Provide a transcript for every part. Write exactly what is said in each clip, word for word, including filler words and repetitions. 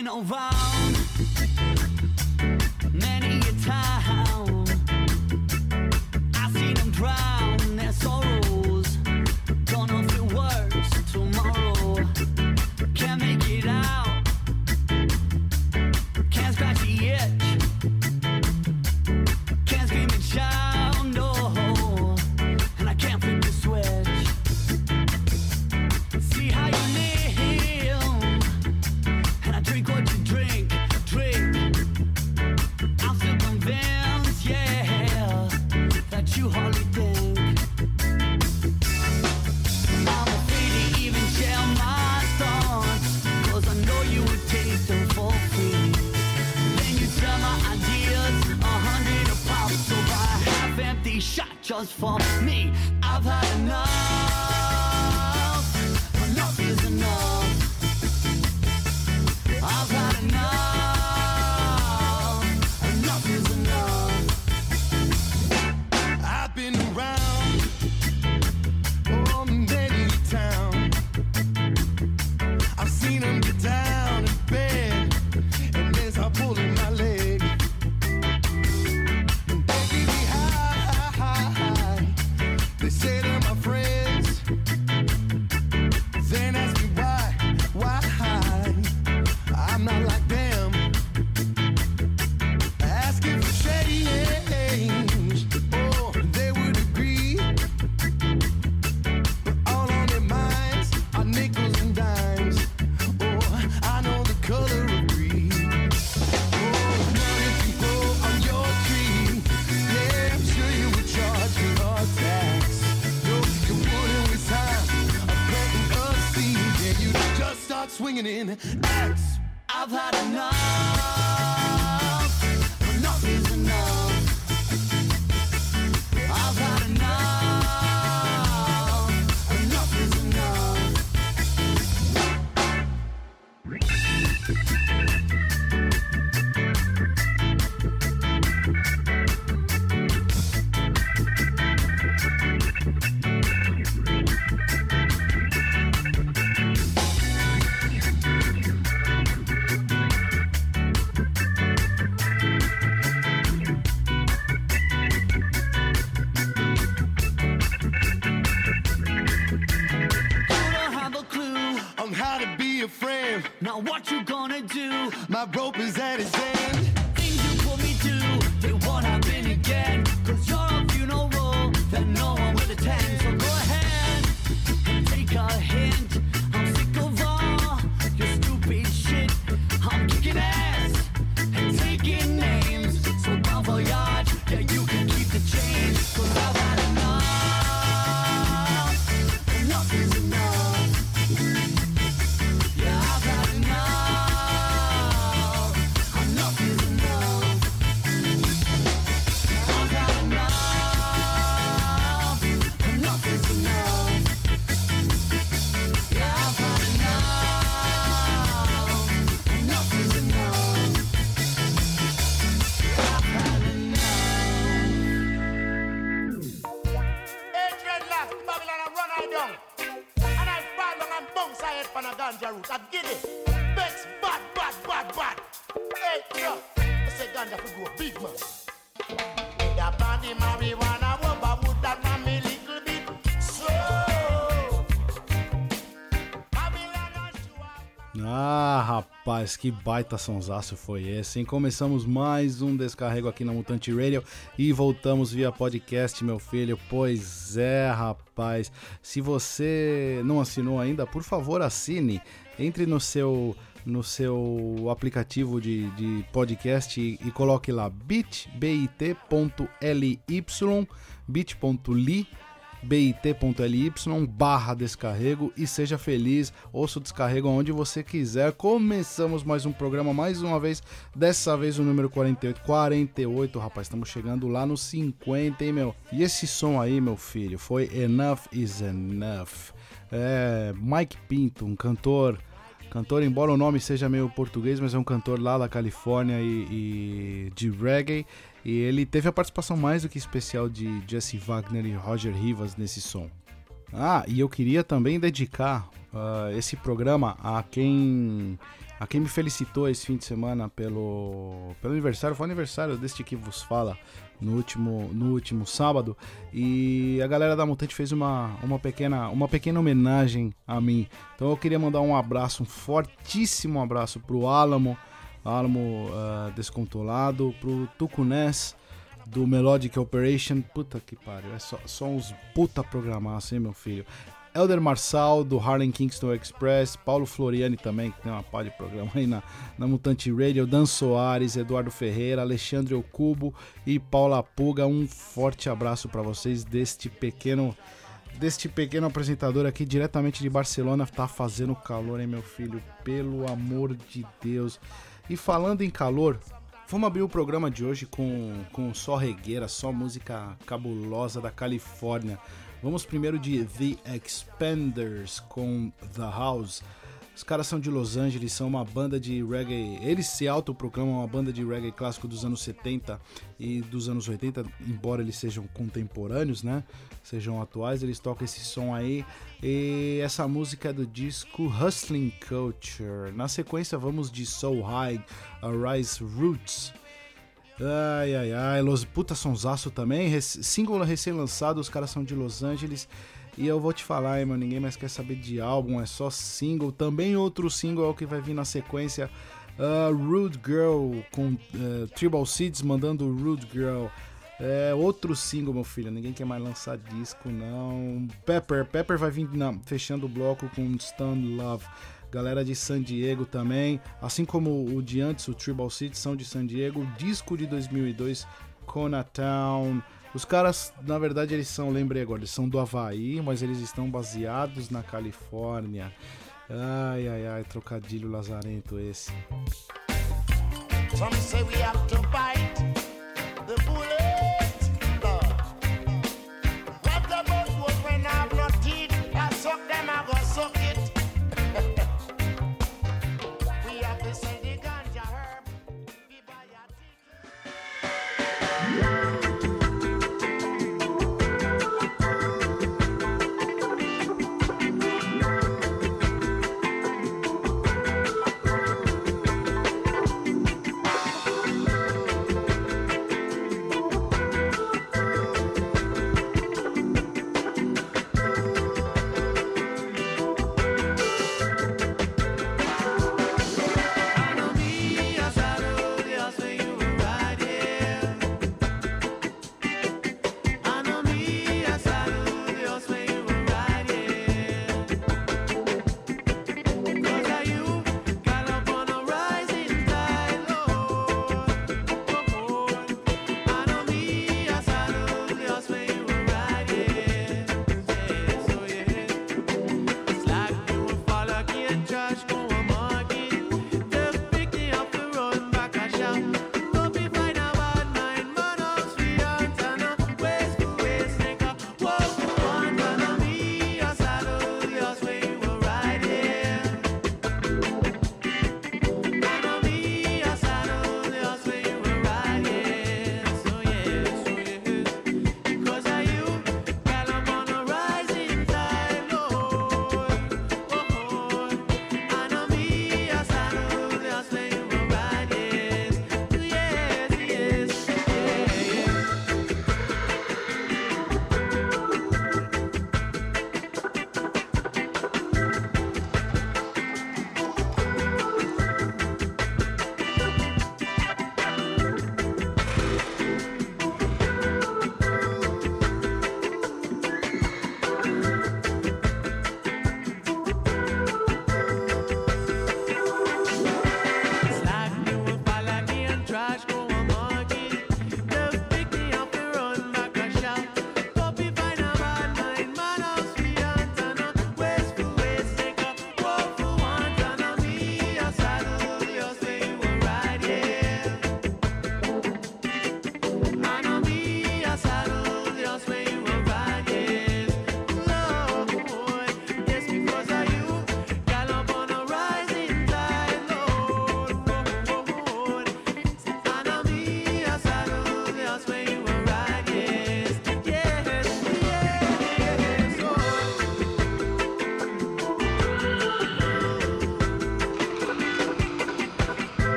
been around many a time. I've seen them drown their sorrows. Gonna feel worse tomorrow. Can't make it out. Can't scratch the itch. Can't scream and shout, no. And I can't flip the switch. See how you live. And I drink what you drink, drink. I'm still convinced, yeah, that you hardly think. I'm afraid to even share my thoughts, cause I know you would take them for free. Then you tell my ideas a hundred a pop. So buy a half empty shot just for me. I've had enough. Enough is enough. I've had enough. Enough is enough. I've been around oh many a town. I've seen them get down in bed, and there's a pull in my leg. And they get me high, high, high. They say they're my friends. Then ask me why, why? I'm not like them. Asking for change, oh, they would agree. But all on their minds are nickels and dimes. Oh, I know the color of greed. Oh, money can grow on your tree. Yeah, I'm sure you would charge me a tax. No, you wouldn't waste time of planting a seed. Yeah, you just start swinging in axe. I've had enough. Enough is enough. I've had enough. Enough is enough. On how to be a friend. Now what you gonna do? My rope is at its end. Things you put me to, they won't happen again. Cause you're a funeral that no one will attend. So go ahead and take a hint. I'm sick of all your stupid shit. I'm kicking ass and taking names. So bon voyage, yeah, you can keep the change. Cause I've had enough. Enough is enough. Yeah, I've had enough. Enough is enough. I've had enough. Enough is enough. Yeah, I've had enough. Enough is enough. I've had enough. Hey, dreadlocks, Babylon, I run I down. And I fall down and bounce I head from a ganja root. I get it. Bex, bad, bad, bad, bad. Hey, yo. I say ganja could go big, man. With a bandy marijuana, rubber wood, that man me little bit slow. Babylon, I show up. Ah, rapaz, que baita sonsaço foi esse, hein? Começamos mais um Descarrego aqui na Mutante Radio e voltamos via podcast, meu filho. Pois é, rapaz. Se você não assinou ainda, por favor, assine. Entre no seu, no seu aplicativo de, de podcast e, e coloque lá bit.ly, bit.ly bit.ly barra descarrego e seja feliz, ouça o Descarrego onde você quiser. Começamos mais um programa, mais uma vez, dessa vez o número quarenta e oito, quarenta e oito, rapaz, estamos chegando lá no cinquenta, hein, meu? E esse som aí, meu filho, foi Enough is Enough. É, Mike Pinto, um cantor, cantor, embora o nome seja meio português, mas é um cantor lá da Califórnia e, e de reggae. E ele teve a participação mais do que especial de Jesse Wagner e Roger Rivas nesse som. Ah, e eu queria também dedicar uh, esse programa a quem, a quem me felicitou esse fim de semana pelo, pelo aniversário. Foi o aniversário deste que vos fala no último, no último sábado. E a galera da Mutante fez uma, uma, pequena, uma pequena homenagem a mim. Então eu queria mandar um abraço, um fortíssimo abraço pro Álamo, Álamo uh, Descontrolado, pro Tucunés, do Melodic Operation. Puta que pariu, é só, só uns puta programaço, hein, meu filho. Elder Marçal, do Harlem Kingston Express, Paulo Floriani também, que tem uma pá de programa aí na, na Mutante Radio, Dan Soares, Eduardo Ferreira, Alexandre Ocubo e Paula Puga. Um forte abraço para vocês deste pequeno, deste pequeno apresentador aqui diretamente de Barcelona. Tá fazendo calor, hein, meu filho, pelo amor de Deus. E falando em calor, vamos abrir o programa de hoje com, com só regueira, só música cabulosa da Califórnia. Vamos primeiro de The Expanders com The House. Os caras são de Los Angeles, são uma banda de reggae. Eles se autoproclamam uma banda de reggae clássico dos anos setenta e dos anos oitenta, embora eles sejam contemporâneos, né? Sejam atuais, eles tocam esse som aí. E essa música é do disco Hustling Culture. Na sequência vamos de Soul High, Arise Roots. Ai, ai, ai, Los... puta sonsaço também, Rec... single recém-lançado, os caras são de Los Angeles. E eu vou te falar, hein, mano, ninguém mais quer saber de álbum, é só single. Também outro single é o que vai vir na sequência, uh, Rude Girl, com uh, Tribal Seeds mandando Rude Girl. É outro single, meu filho, ninguém quer mais lançar disco, não. Pepper, Pepper vai vir na... fechando o bloco com Stun Love. Galera de San Diego também, assim como o de antes, o Tribal City, são de San Diego. Disco de dois mil e dois, Conatown. Os caras, na verdade, eles são, lembrei agora, eles são do Havaí, mas eles estão baseados na Califórnia. Ai, ai, ai, trocadilho lazarento esse. Some say we have to bite the bullet, Lord. What about those when I have no teeth? I suck them, I go suck it.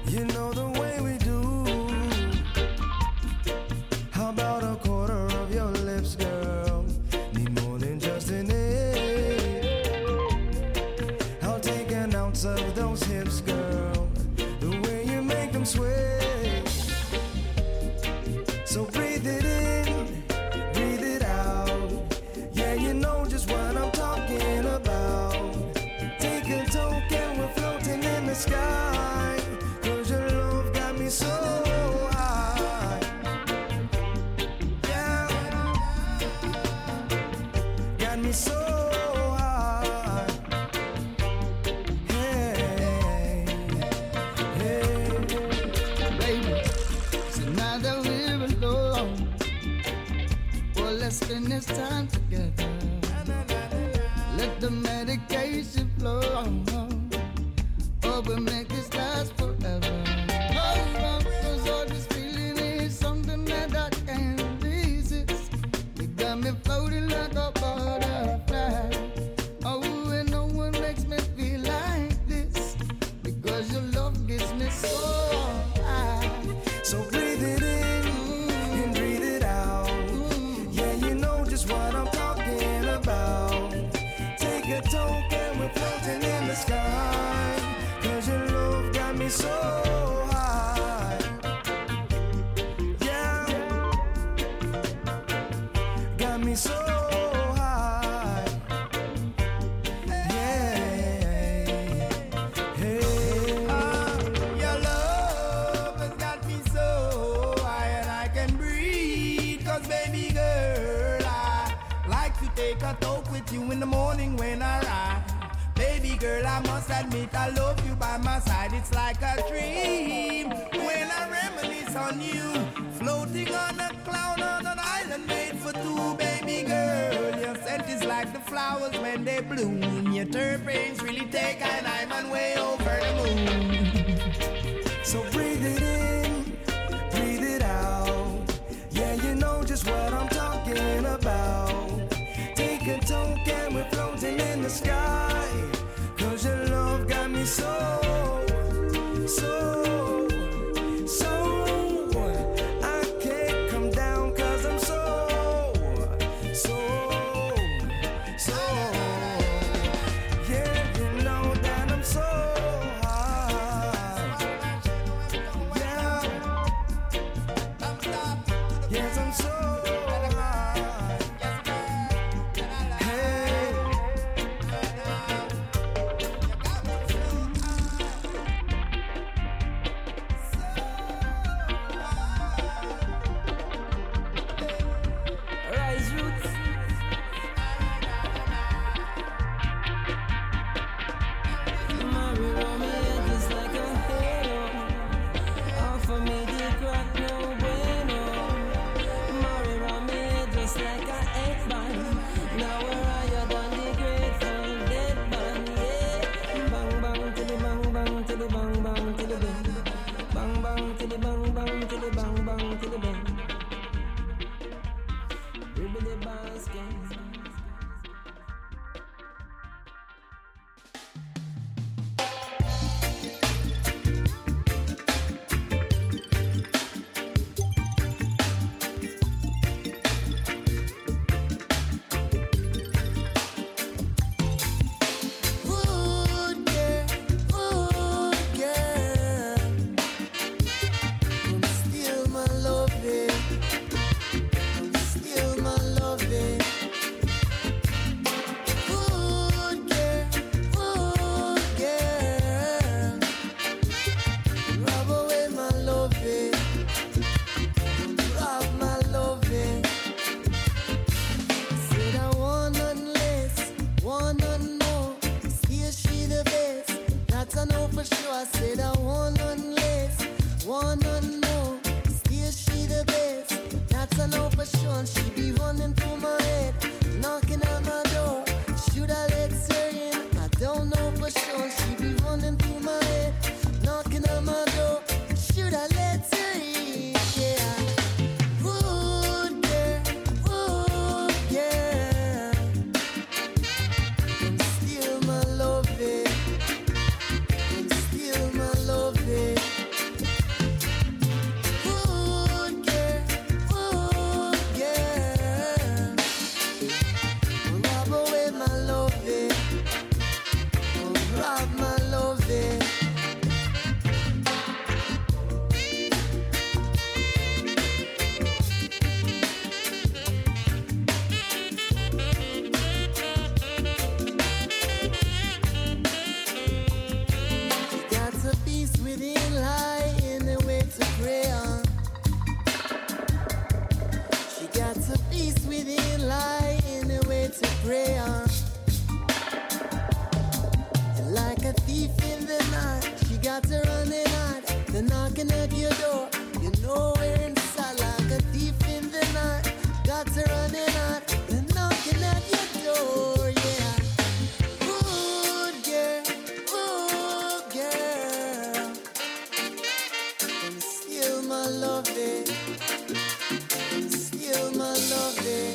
You know the way we do. How about a quarter of your lips, girl? Need more than just an inch. I'll take an ounce of those hips, girl. The way you make them sway. So breathe it in, breathe it out. Yeah, you know just what I'm talking about. Take a toke and we're floating in the sky. Cause your love got me so high. Yeah, got me so high. Hey, hey. Baby, so now that we're alone, well, let's spend this time together. Let the medication flow. Oh, but make this last forever. Oh, cause all this feeling is something that I can't resist. You got me floating like a butterfly. Oh, and no one makes me feel like this. Because your love gets me so high. So breathe it in and breathe it out. Yeah, you know just what I'm talking about. Take a toke and we're floating in the sky. Cause your love got me so high. Yeah, got me so high. Yeah, hey. Ah, your love has got me so high and I can breathe. Cause baby girl, I like to take a talk with you in the morning when I ride. Baby girl, I must admit I love you by my side. It's like a dream when I reminisce on you, floating on a cloud on an island made for two. Baby girl, your scent is like the flowers when they bloom. Your terpenes really take and I'm on way over the moon. So breathe it in, breathe it out. Yeah, you know just what I'm talking about. Take a toke and we're floating in the sky. Cause your love got me so, so, so. I can't come down cause I'm so, so, so. Yeah, you know that I'm so within lie in the way to pray on. She got a peace within lie in the way to pray on. And like a thief in the night, she got to running out. They're knocking at your door. You know we're inside like a thief in the night. Got to running out. They're knocking at your door. Yeah. Good girl, good girl. And still my love there. And still my love there.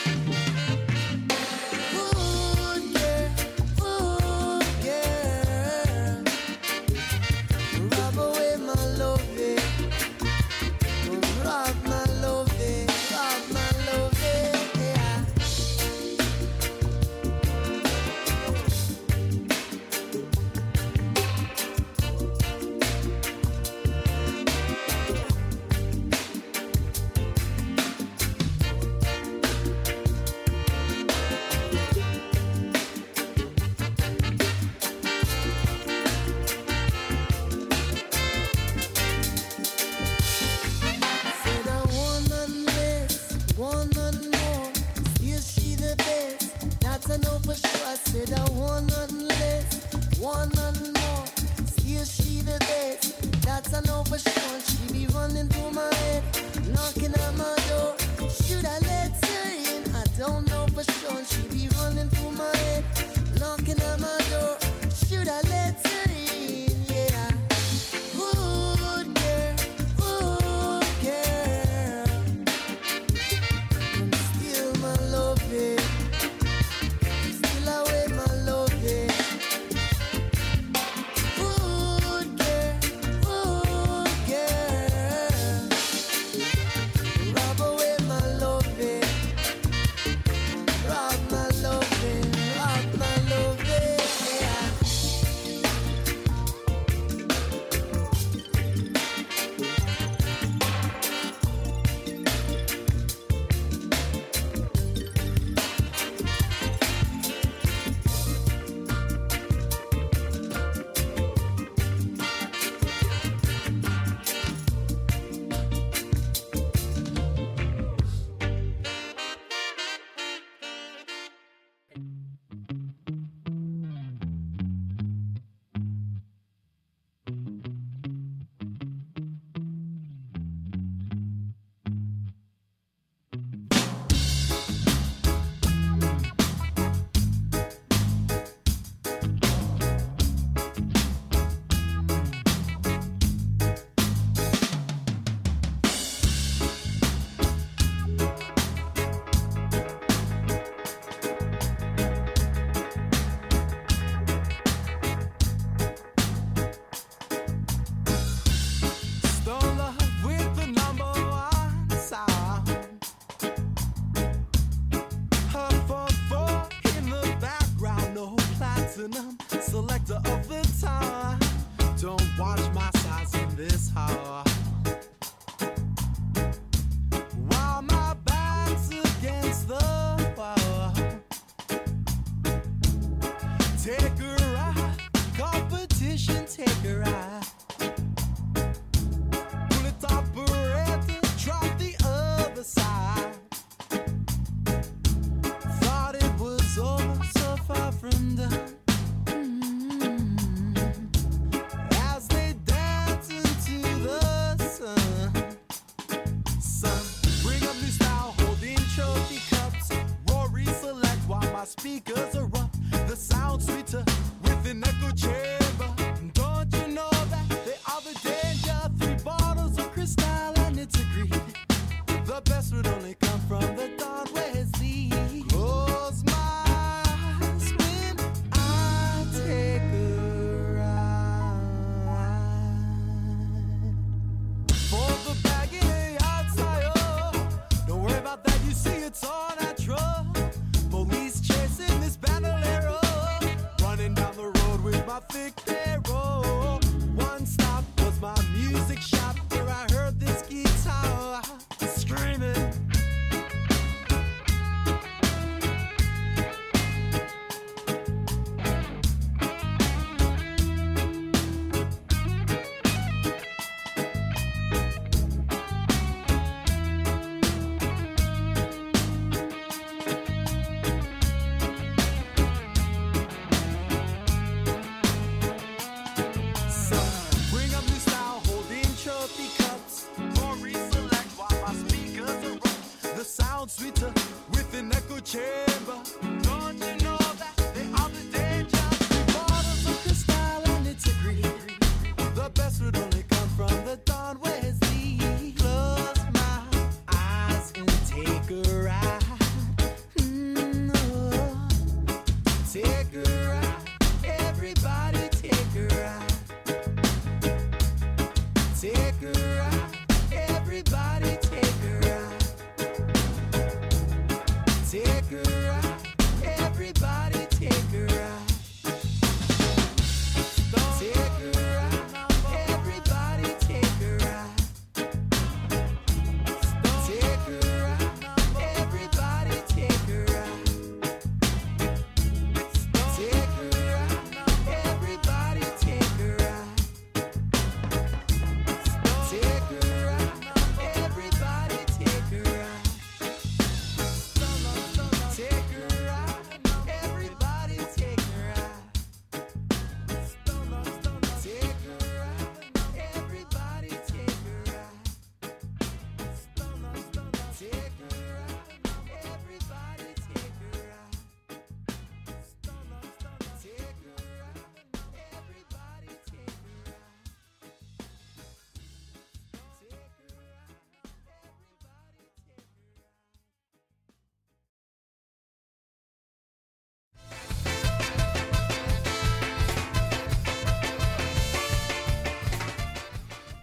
Good girl, good girl. Rob away my love there.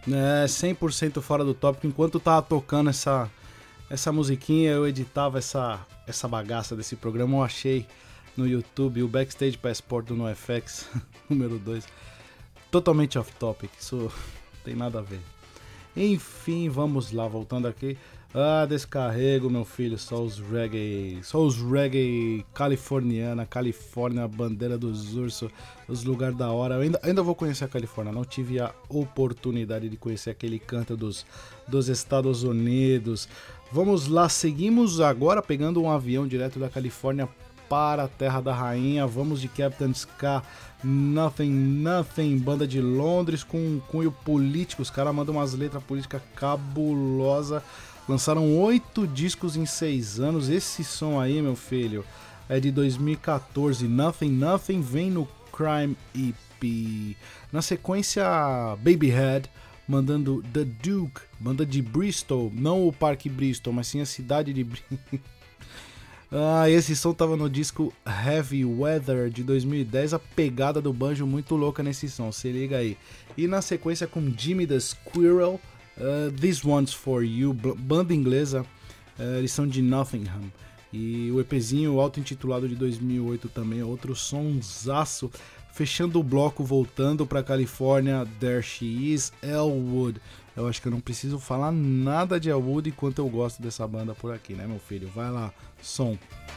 É, cem por cento fora do tópico. Enquanto tava tocando essa, essa musiquinha, eu editava essa, essa bagaça desse programa. Eu achei no YouTube o Backstage Passport do NoFX, número dois. Totalmente off topic, isso não tem nada a ver. Enfim, vamos lá, voltando aqui. Ah, descarrego, meu filho, só os reggae, só os reggae californiana, Califórnia, bandeira dos ursos, os lugares da hora. Eu ainda, ainda vou conhecer a Califórnia, não tive a oportunidade de conhecer aquele canto dos, dos Estados Unidos. Vamos lá, seguimos agora pegando um avião direto da Califórnia para a Terra da Rainha. Vamos de Captain Ska, Nothing Nothing, banda de Londres com um cunho político. Os caras mandam umas letras políticas cabulosas. Lançaram oito discos em seis anos. Esse som aí, meu filho, é de dois mil e catorze. Nothing Nothing vem no Crime E P. Na sequência, Babyhead, mandando The Duke, banda de Bristol. Não o Parque Bristol, mas sim a cidade de Bristol. Ah, esse som tava no disco Heavy Weather de dois mil e dez. A pegada do banjo muito louca nesse som, se liga aí. E na sequência com Jimmy the Squirrel, Uh, This One's For You, banda inglesa, uh, eles são de Nottingham. E o EPzinho auto-intitulado de dois mil e oito também, outro sonsaço. Fechando o bloco, voltando pra Califórnia, There She Is, Elwood. Eu acho que eu não preciso falar nada de Elwood enquanto eu gosto dessa banda por aqui, né, meu filho? Vai lá, som.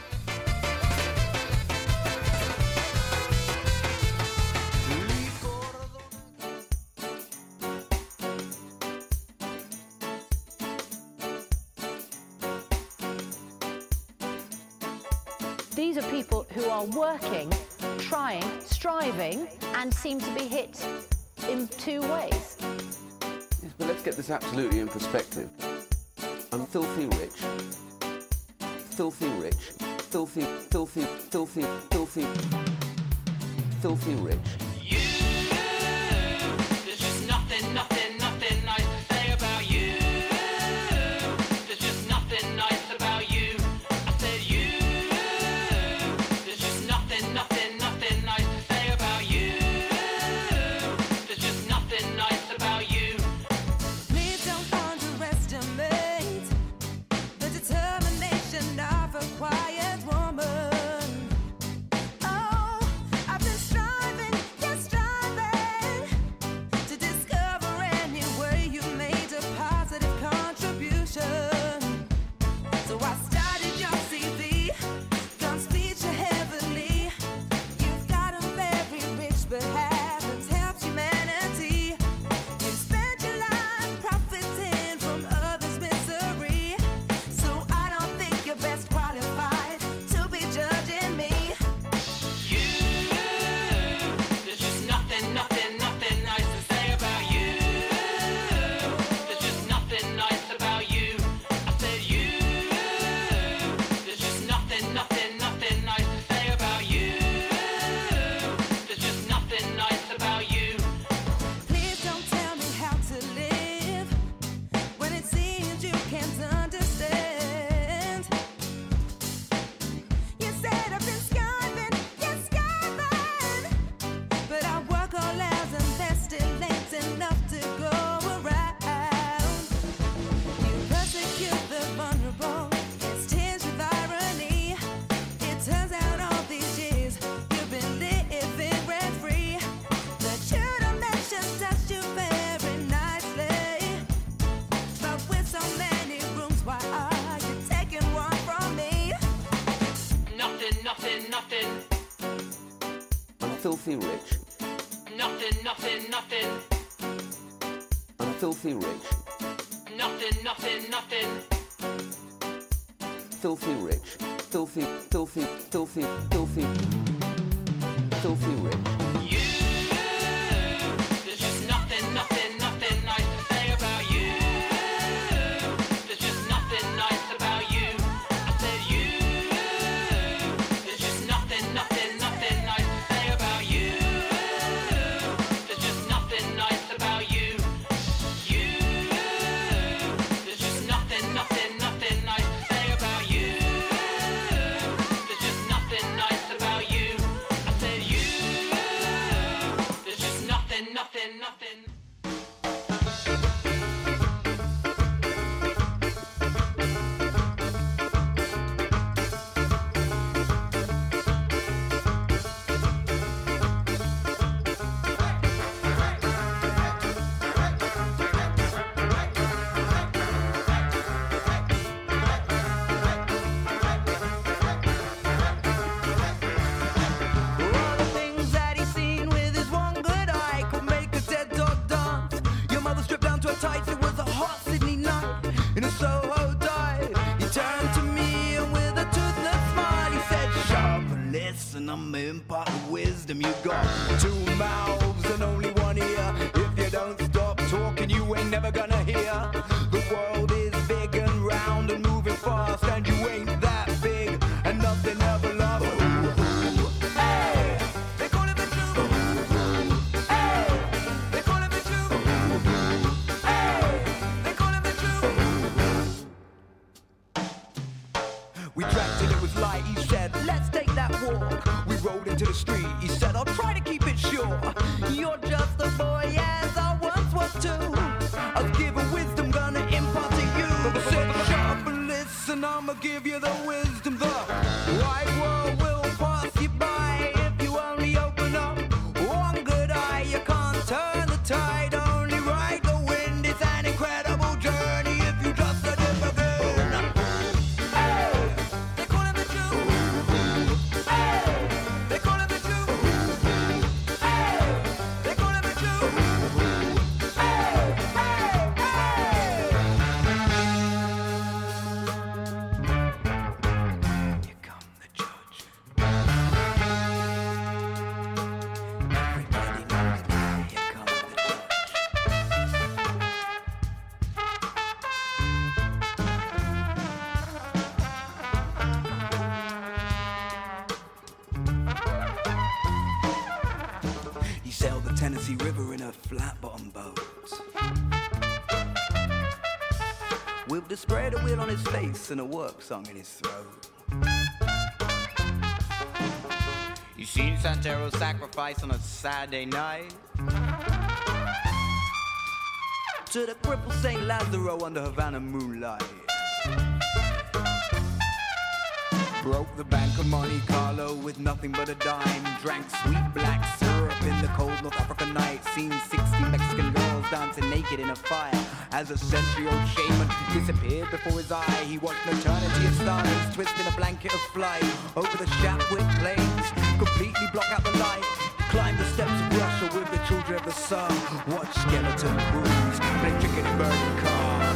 These are people who are working, trying, striving, and seem to be hit in two ways. Yes, but let's get this absolutely in perspective. I'm filthy rich. Filthy rich. Filthy, filthy, filthy, filthy, filthy rich. You, there's just nothing, nothing, nothing nice to say about you. There's just nothing nice about you. I said you. There's just nothing, nothing, nothing nice to say about you. There's just nothing nice about you. Please don't underestimate the determination of a quiet woman. Oh, I've been striving, yes, striving to discover any way you made a positive contribution. So I studied your C V, guns feature heavily. You've got a very rich but haven't helped humanity. You've spent your life profiting from others' misery. So I don't think you're best qualified to be judging me. You, there's just nothing, nothing, nothing nice to say about you. There's just nothing nice about you. I said you, there's just nothing, nothing, nothing nice to say about you. There's just nothing nice about you. Please don't tell me how to live when it seems you can't understand. You said I've been skiving, yes, skiving, but I work all hours and invested late enough to go around. You persecute the vulnerable, it's tinged with irony. It turns out all these years you've been living rent-free. The children mentioned touched you very nicely, but with so many rooms, why are you taking one from me? Nothing, nothing, nothing. I'm filthy rich. Nothing, nothing, nothing. I'm filthy rich. Nothing, nothing, nothing. Filthy rich. Filthy, filthy, filthy, filthy, filthy rich. You, there's just nothing, nothing, nothing nice to say about you. There's just nothing nice about you. I said you, there's just nothing, nothing, nothing nice to say about you. There's just nothing nice about you. You, there's just nothing, nothing, nothing nice to say about you. There's just nothing nice about you. I said you. down to a tight. It was a hot Sydney night in a Soho dive. He turned to me and with a toothless smile he said, "Shut up and listen, I'm in part of wisdom. You got two mouths and only one ear. If you don't stop talking, you ain't never gonna hear. The world is big and round and moving fast, and you ain't that big, and nothing ever lasts. Hey, they call it the truth. Hey, they call it the truth. Hey, they call it the truth. We dragged till it was light. He said, "Let's take that walk." We rode into the street. He said, "I'll try to keep it short. You're just a boy as I once was too. I'll give a wisdom, gonna impart to you." I said, "Shut up and listen, I'ma give you the wisdom. The wide world will pass you by if you only open up one good eye. You can't turn the tide, only ride the wind. It's an incredible journey if you just let it begin." Hey, they call it the truth. Hey, they call it the truth. Hey, they call it the truth. Hey, hey, hey. Here come the judge. Everybody knows now. Here comes the judge. He sailed the Tennessee River in a flat-bottom boat, with the spreader wheel on his face and a work song in his throat. You seen Santero sacrifice on a Saturday night to the crippled Saint Lazaro under Havana moonlight. Broke the bank of Monte Carlo with nothing but a dime. Drank sweet black syrup in the cold North African night. Seen sixty Mexican girls dancing naked in a fire as a century-old shaman disappeared before his eye. He watched an eternity of stars twist in a blanket of flight over the Chapwick plains, completely block out the light. Climb the steps of Russia with the children of the sun. Watch skeleton crews play chicken and burning cars.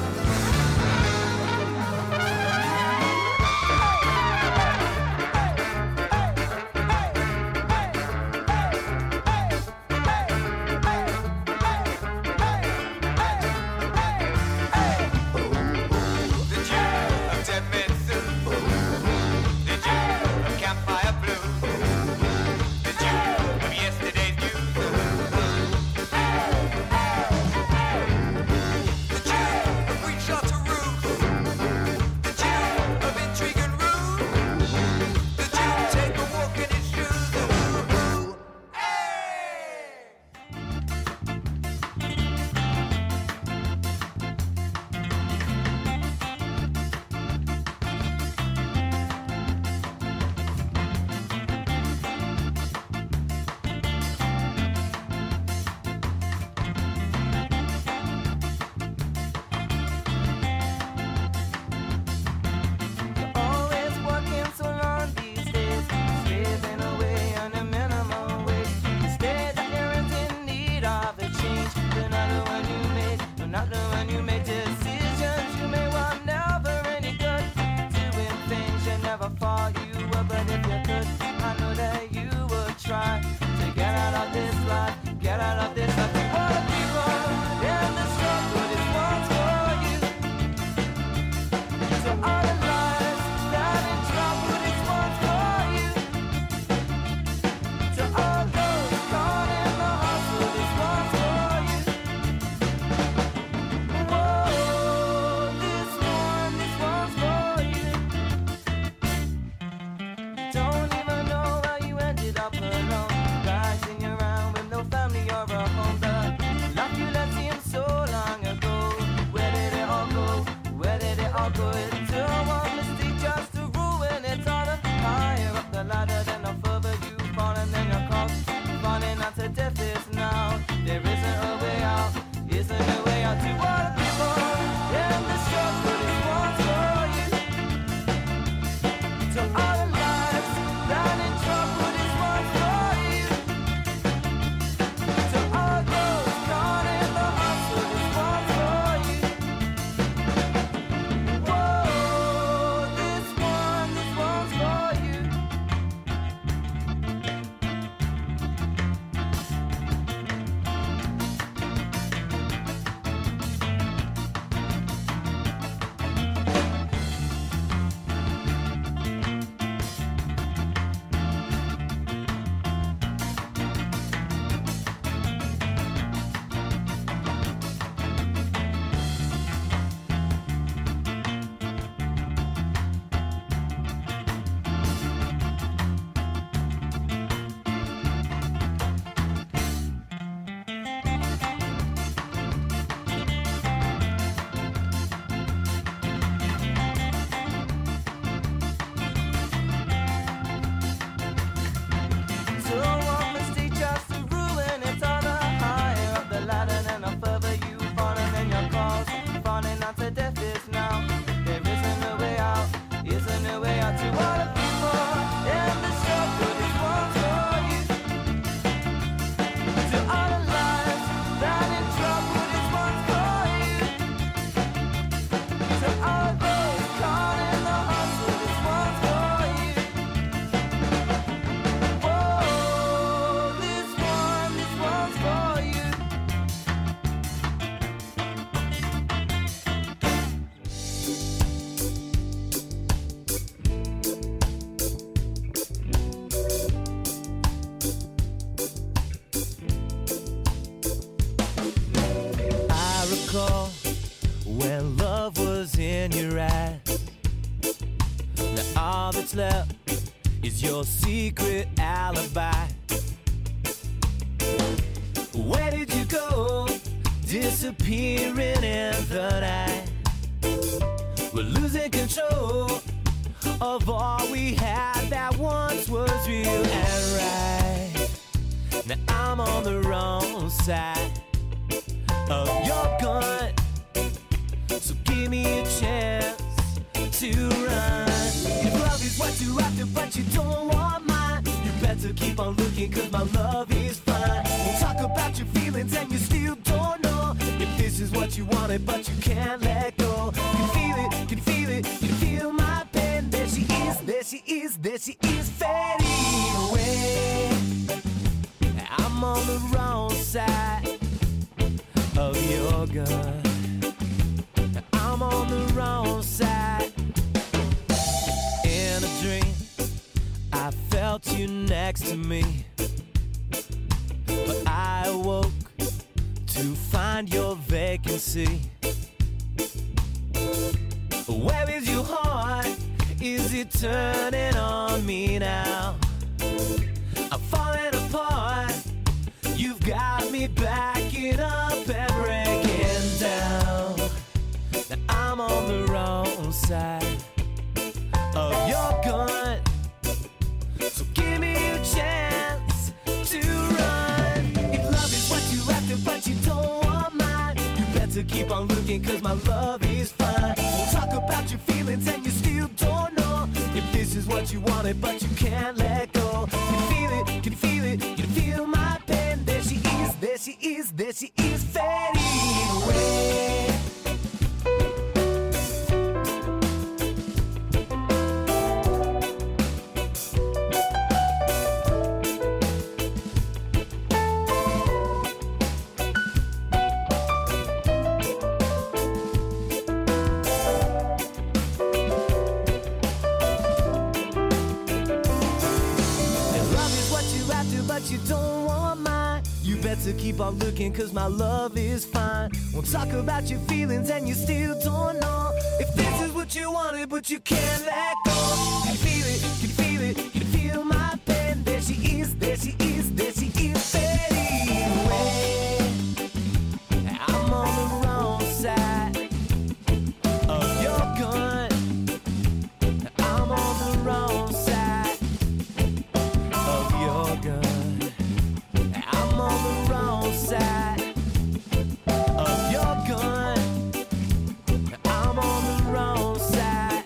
recall when love was in your eyes. Now all that's left is your secret alibi. Where did you go? Disappearing in the night. We're losing control of all we had that once was real and right. Now I'm on the wrong side of your gun, so give me a chance to run. If love is what you're after but you don't want mine, you better keep on looking cause my love is fine. We'll talk about your feelings and you still don't know if this is what you wanted but you can't let go. Can feel it, can feel it, can feel my pain. There she is, there she is, there she is fading away. I'm on the wrong side of your gun. I'm on the wrong side. In a dream, I felt you next to me, but I awoke to find your vacancy. Where is your heart? Is it turning on me now? I'm falling apart. You've got me backing up and breaking down. Now I'm on the wrong side of your gun, so give me a chance to run. If love is what you after but you don't want mine, you better keep on looking cause my love is fine. We'll talk about your feelings and you still don't know if this is what you wanted but you can't let go. Can you feel it, can you feel it, can you feel my pain? There she is, there she is, there she is fading away. You don't want mine. You better keep on looking cause my love is fine. We'll talk about your feelings and you still don't know if this is what you wanted but you can't let go. Can you feel it, can you feel it, can you feel my pain? There she is, there she is, there she is fading away. I'm on the wrong side of your gun. I'm on the wrong side of your gun. I'm on the wrong side of your gun. I'm on the wrong side.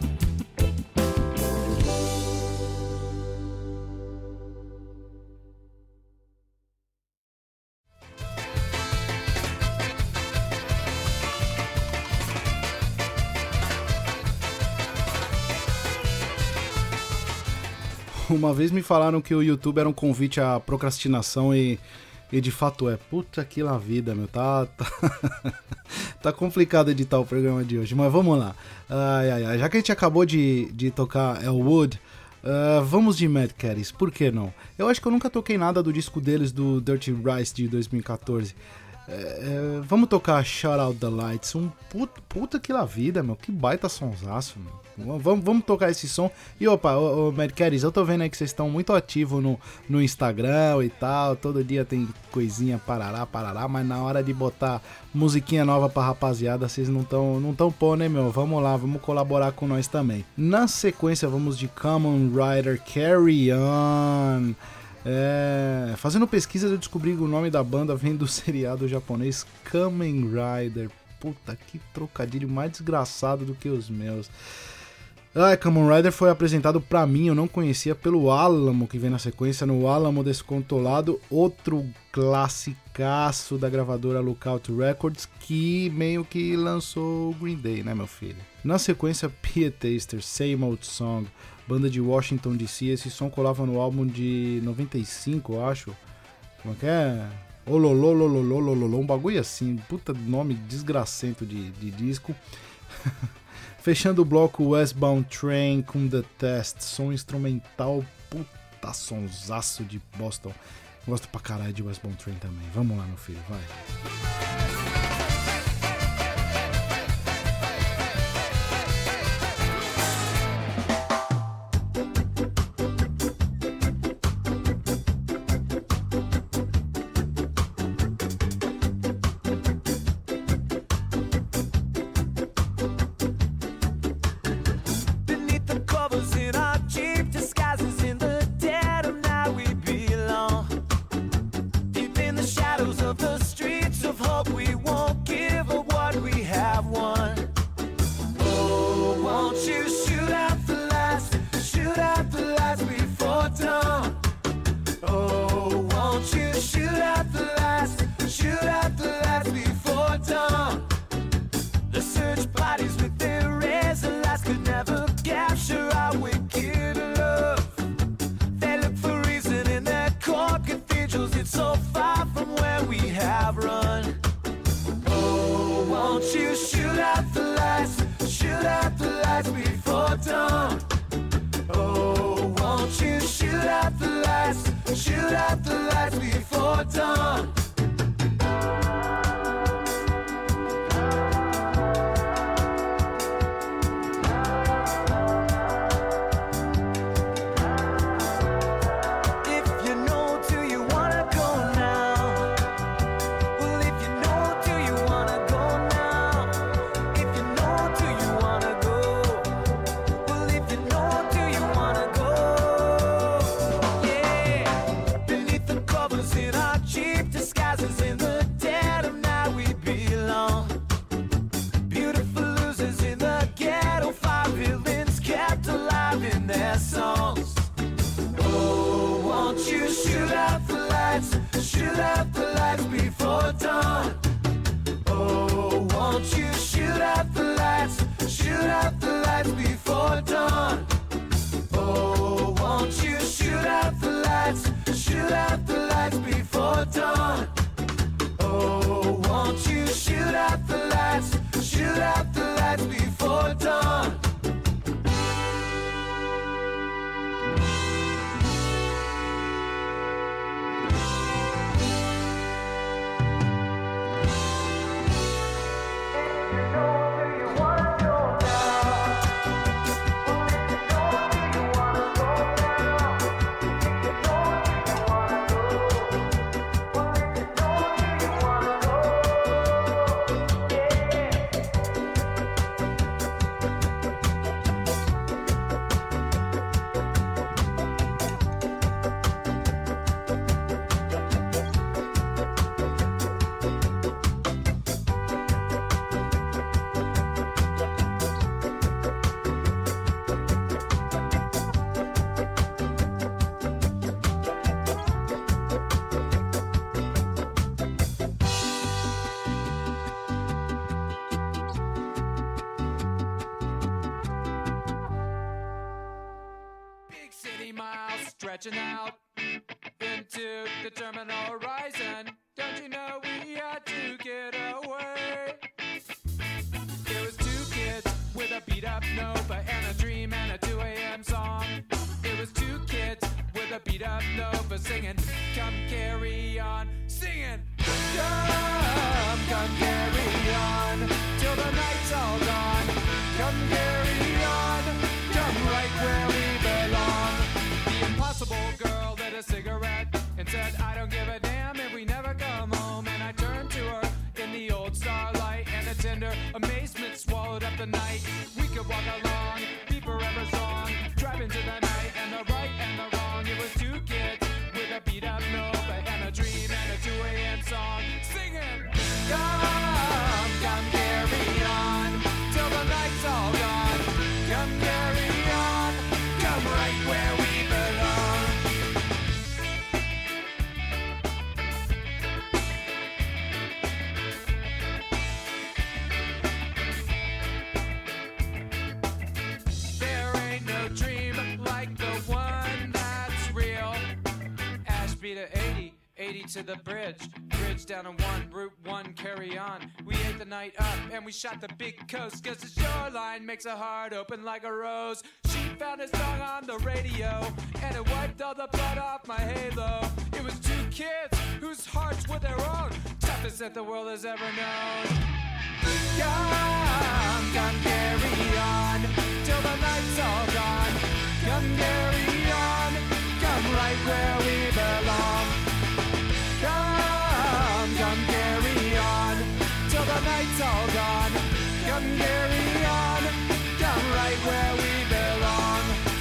Uma vez me falaram que o YouTube era um convite à procrastinação e, e de fato é. Puta que lá vida, meu. Tá, tá, tá complicado editar o programa de hoje, mas vamos lá. Ai, ai, ai. Já que a gente acabou de, de tocar Elwood, uh, vamos de Mad Caddies, por que não? Eu acho que eu nunca toquei nada do disco deles, do Dirty Rice de dois mil e catorze. É, é, vamos tocar Shut Out the Lights. Um puta, puta que lá vida, meu. Que baita sonsaço, meu. Vamos, vamos tocar esse som. E opa, ô, ô, Mad Caddies, eu tô vendo aí que vocês estão muito ativos no, no Instagram e tal. Todo dia tem coisinha parará, parará. Mas na hora de botar musiquinha nova pra rapaziada, vocês não tão, não tão pô, né, meu? Vamos lá, vamos colaborar com nós também. Na sequência, vamos de Kamen Rider Carry On. É, fazendo pesquisa, eu descobri que o nome da banda vem do seriado japonês Kamen Rider. Puta, que trocadilho mais desgraçado do que os meus. Ah, Kamen Rider foi apresentado pra mim, eu não conhecia, pelo Alamo, que vem na sequência, no Alamo Descontrolado, outro classicaço da gravadora Lookout Records, que meio que lançou o Green Day, né, meu filho? Na sequência, Pietaster, Same Old Song, banda de Washington D C, esse som colava no álbum de noventa e cinco, eu acho. Como é que é? Ololololololololol, um bagulho assim, puta nome desgracento de, de disco. Fechando o bloco Westbound Train com The Test, som instrumental, puta sonsaço de Boston. Gosto pra caralho de Westbound Train também. Vamos lá, meu filho, vai. won't you shoot out the lights, shoot out the lights before dawn. Oh, won't you shoot out the lights, shoot out the lights before dawn. Shoot out the lights before dawn. Oh, won't you shoot out the lights, shoot out the lights before dawn. Oh, won't you shoot out the lights, shoot out the lights before dawn. Oh, won't you shoot out the lights, shoot out the lights before dawn. Stretching out into the terminal horizon. Don't you know we had to get away? There was two kids with a beat up Nova and a dream and a two a.m. song. It was two kids with a beat up Nova singing, come carry on, singing, come, come carry on, till the night's all gone. Come carry on, come right where we belong. The impossible girl lit a cigarette and said, I don't give a damn if we never come home. And I turned to her in the old starlight, and a tender amazement swallowed up the night. We could walk along, be forever strong, drive into the night and the right and the wrong. It was two kids with a beat up Nova and a dream and a two a.m. song, singing, come, come carry on, till the night's all gone. Come carry on, come right where we belong. There ain't no dream like the one that's real. Ashby to eighty, eighty to the bridge, bridge down to one, route one, carry on. We ate the night up and we shot the big coast, cause the shoreline makes a heart open like a rose. She found a song on the radio and it wiped all the blood off my halo. It was two kids whose hearts were their own, toughest that the world has ever known. Come, come carry on, till the night's all gone. Come carry on, come right where we belong. Come, come carry on, till the night's all gone. Come carry on, come right where we belong.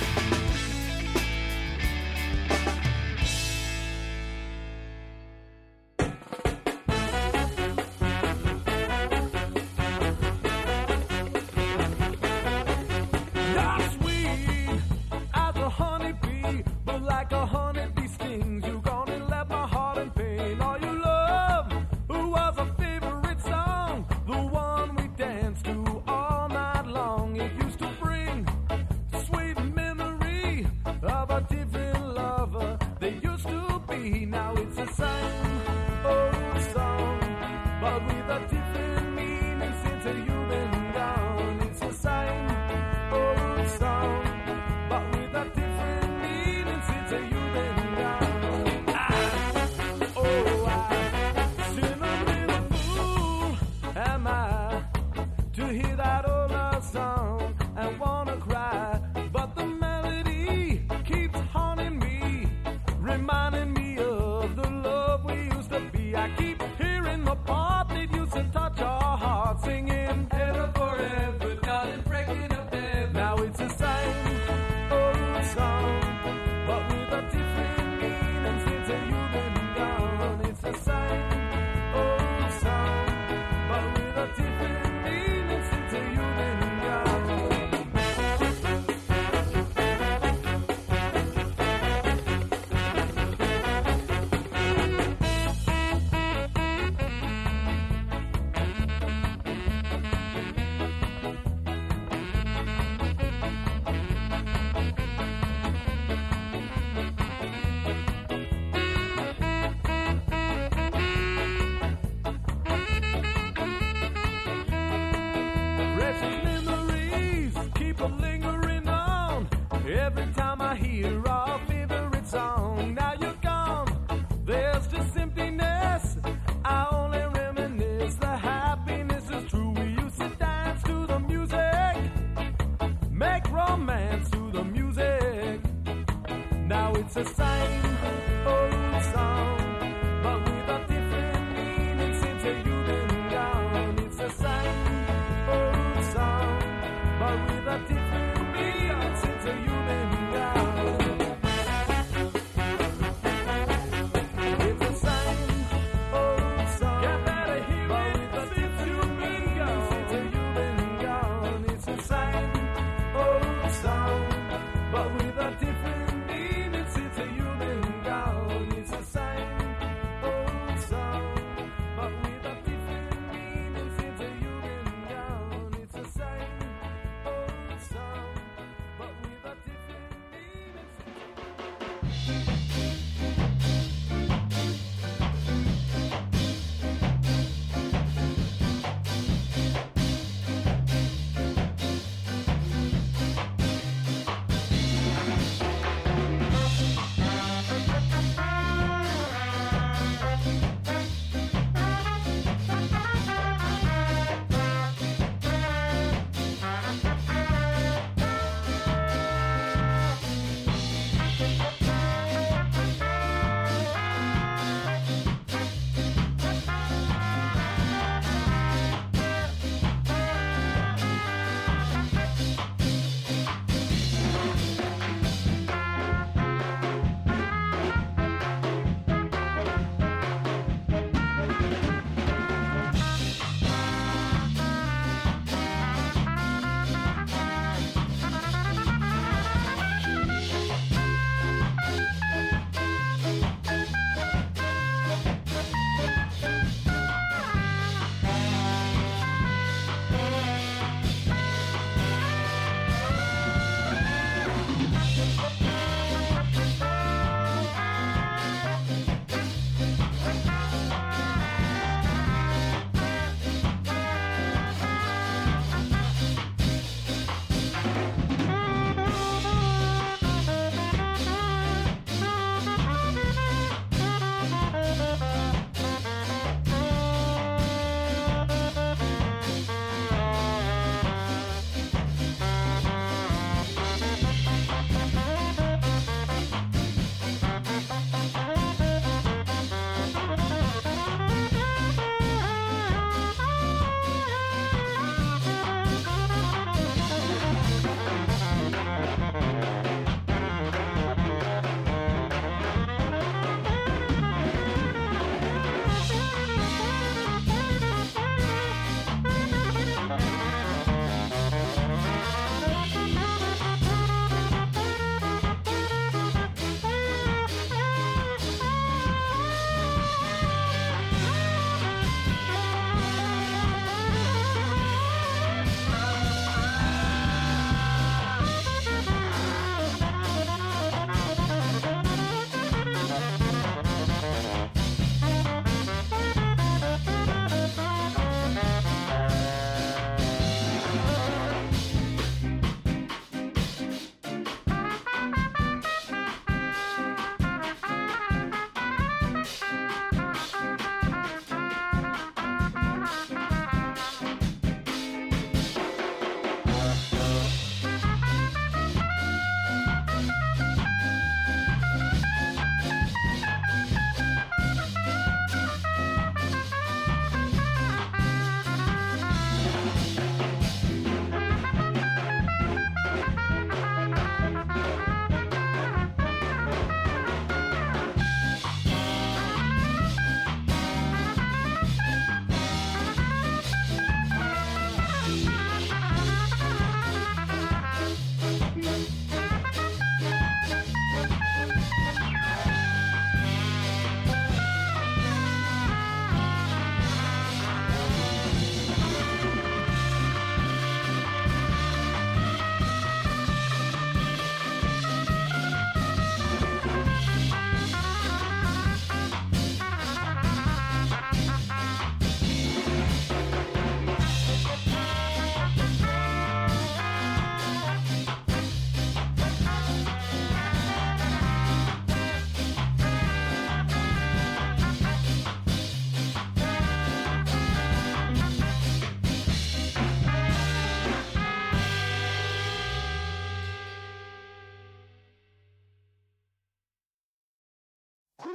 Not sweet as a honeybee, but like a honeybee stings. You gonna let my heart in pain. All you love, who was a favorite song, the one we danced to all night long. It used to bring It's a same old song, but with a different meaning since you've been gone. It's the same old song, but with a different meaning since you've been gone. It's the same old song, but with a different meaning since you've been gone. It's the same old song, but with a different meaning since you've been gone.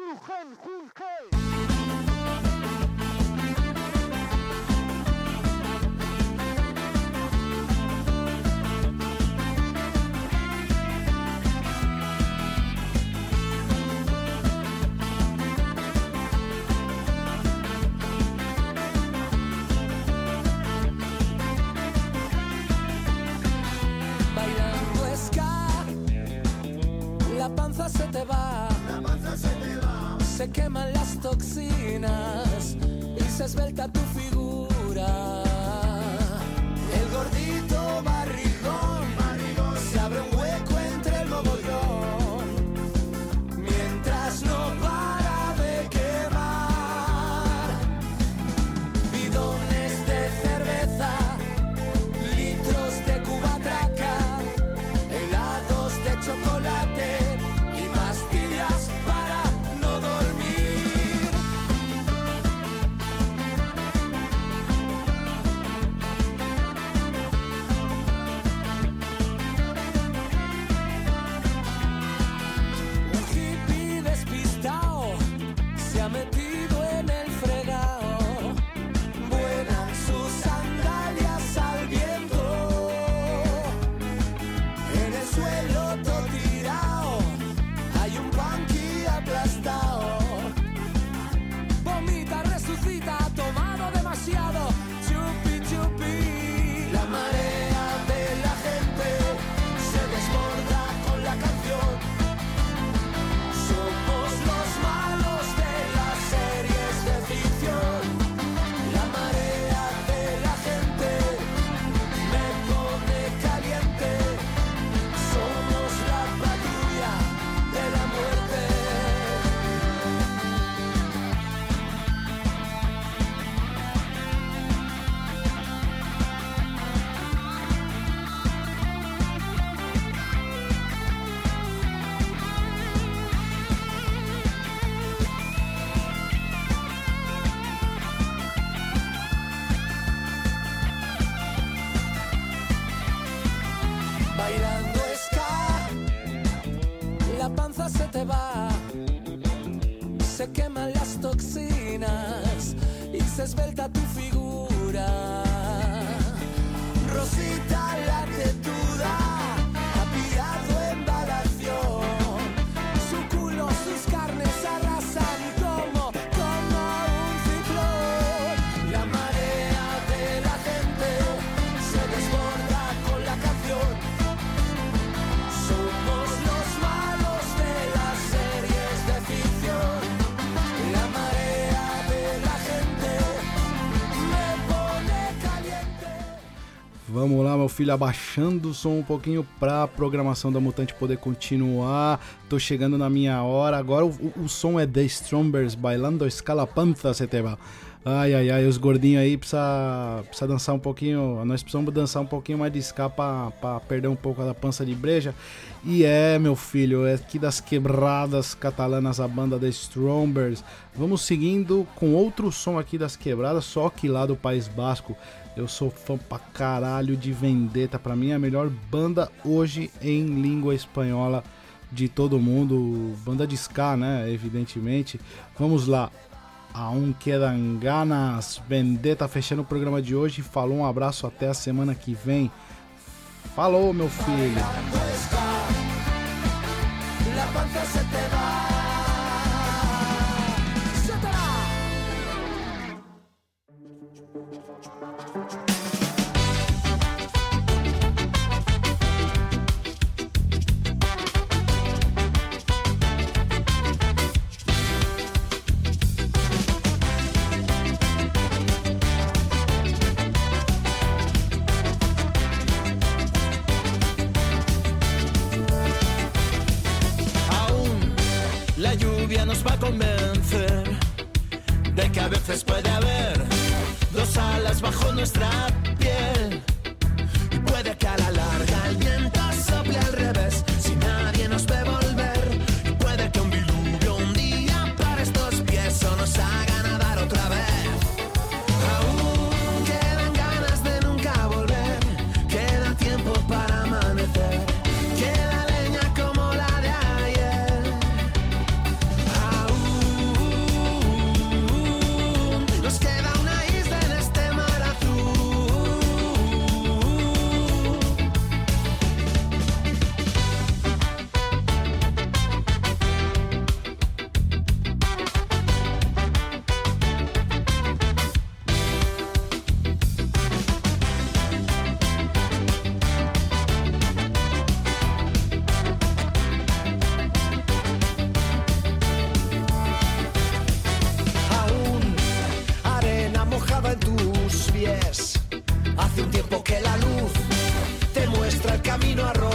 Bailando ska, la panza se te va, La panza se te va. se queman las toxinas y se esbelta tu figura. El gordito barrigón, se abre un hueco entre el mogollón, mientras no para de quemar. Bidones de cerveza, litros de cubatraca, helados de chocolate y pastillas para no dormir. Un hippie despistao se ha metido en el fregado. Vuelan sus sandalias al viento. En el suelo todo tirado hay un punky aplastado. Vomita, resucita, ha tomado demasiado. Chupi, chupi. La marea de la gente se desborda con la canción. Somos los malos de las series de ficción. La marea de la gente me pone caliente. Somos la patrulla de la muerte. Bailando ska, la panza se te va, se queman las toxinas y se esbelta tu figura. Rosita la tetuda ha pillado embalación, su culo, sus carnes arrasan como, como un ciclón. La marea de la gente se desborda con la canción. Somos los malos de las series de ficción. La marea de la gente me pone caliente. Vamos lá, meu filho, abaixando o som um pouquinho pra programação da Mutante poder continuar. Tô chegando na minha hora. Agora o, o, o som é The Strombers, Bailando Escala Panza se te va. Ai, ai, ai, os gordinhos aí precisa, precisa dançar um pouquinho. Nós precisamos dançar um pouquinho mais de ska pra, pra perder um pouco da pança de breja. E é, meu filho, é aqui das quebradas catalanas a banda The Strombers. Vamos seguindo com outro som aqui das quebradas, só que lá do País Basco. Eu sou fã pra caralho de Vendetta. Pra mim é a melhor banda hoje em língua espanhola de todo mundo. Banda de ska, né? Evidentemente. Vamos lá. Aún quedan ganas. Vendetta fechando o programa de hoje. Falou, um abraço, até a semana que vem. Falou, meu filho. La panza se te va. Se te va. La lluvia nos va a convencer de que a veces puede haber dos alas bajo nuestra piel. Y puede que a la larga el viento sople al revés si nadie nos ve volver. Y puede que un diluvio un día para estos pies o nos haga nadar otra vez. Aún quedan ganas de nunca volver, queda tiempo para amanecer, queda leña como la de ayer. Aún camino a Roma.